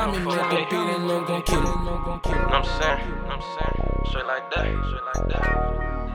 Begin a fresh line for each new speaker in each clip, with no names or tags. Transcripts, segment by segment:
behind me, make the beat and I'm gon' kill it.
Know what I'm saying? Straight like that.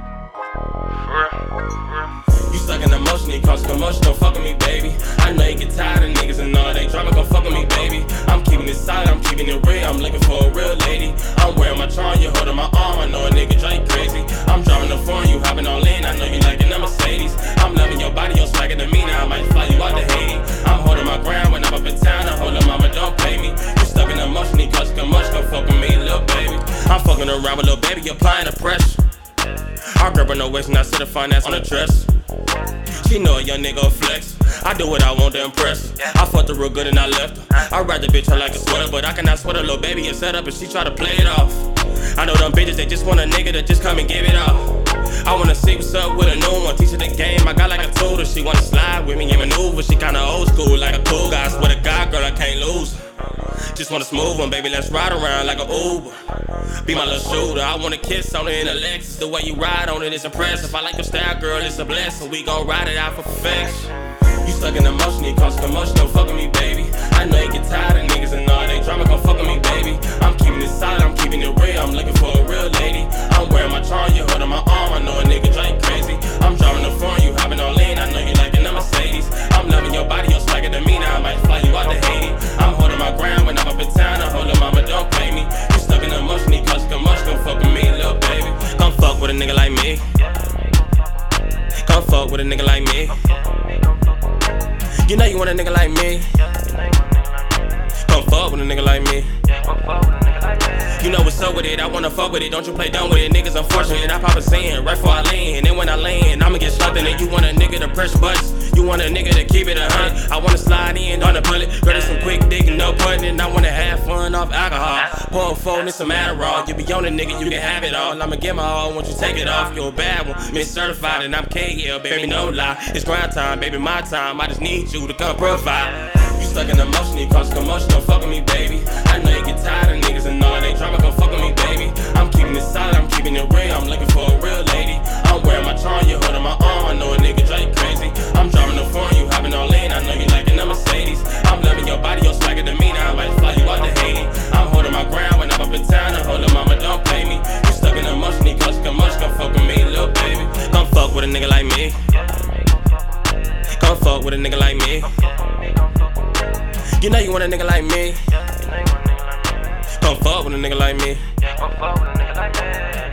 For real. You stuck in emotion, it causes commotion, don't fuck with me, baby. I know you get tired of niggas and all that drama, gon' fuck with me, baby. I'm keeping it solid, I'm keeping it real, I'm looking for a real lady. I'm wearing my charm, you holding my arm, I know a nigga drive you crazy. I'm driving the phone, you hopping all in, I know you liking the Mercedes. I'm loving your body, your swagger to me, now I might fly you out to Haiti. I'm holding my ground when I'm up in town, I'm holding mama, don't pay me. You stuck in emotion, it causes commotion, gon' fuck with me, little baby. I'm fucking around with little baby, applying the pressure. Our girl with no waist and I sit her finance on the dress. She know a young nigga flex. I do what I want to impress. I fucked her real good and I left her. I ride the bitch her like a sweater, but I cannot sweat her little baby and set up and she try to play it off. I know them bitches, they just want a nigga to just come and give it off. I wanna see what's up with a new one, teach her the game, I got like a tutor. She wanna slide with me and maneuver, she kinda old school like a cool guy. I swear to God, girl, I can't lose her. Just want a smooth one, baby, let's ride around like an Uber. Be my little shooter, I wanna kiss on it in a Lexus. The way you ride on it is impressive. I like your style, girl, it's a blessing. We gon' ride it out for perfection. You stuck in emotion, it causes commotion, don't fuck with me, baby. I know you get tired of niggas and all that drama, gon' fuck with me, baby. I'm keeping it solid, I'm keeping it real, I'm looking for a real lady. I'm wearing my charm, you holding my arm, I know a nigga drive you crazy. I'm driving the phone, you hopping all in, I know you liking the Mercedes. I'm loving your body, your swagger to me, now I might fly you out to Haiti. I'm holding my ground when I'm up in town, I'm holding mama, don't pay me. You stuck in emotion, it causes commotion, gon' fuck with me, little baby. Come fuck with a nigga like me. Come fuck with a nigga like me. You know you want a nigga like me. Come fuck with a nigga like me. You know what's up with it, I wanna fuck with it. Don't you play dumb with it, niggas unfortunate. I pop a sin right before I land. And when I land, I'ma get slumped in it. You want a nigga to press buttons, you want a nigga to keep it 100. I wanna slide in on the bullet, girl, there's some quick digging, no putting. I wanna have fun off alcohol, pour a phone and some Adderall. You be on a nigga, you can have it all. I'ma get my all, won't you take it off? You're a bad one, Miss Certified and I'm KL, baby, no lie. It's grind time, baby, my time, I just need you to come provide. You stuck in emotion, it causes commotion, don't fuck with me, baby. I know you get tired of niggas and all that drama, gon' fuck with me, baby. I'm keeping it solid, I'm keeping it real, I'm looking for a real lady. I'm wearing my charm, you holding my arm, I know a nigga drive you crazy. I'm driving the phone, you hopping all in, I know you liking the Mercedes. I'm loving your body, your swagger to me, now I might fly you out to Haiti. I'm holding my ground when I'm up in town, I'm holding mama, don't pay me. You stuck in emotion, it causes commotion, come fuck with me, little baby. Come fuck with a nigga like me. Come fuck with a nigga like me. You know you want a nigga like me. Come fuck with a nigga like me.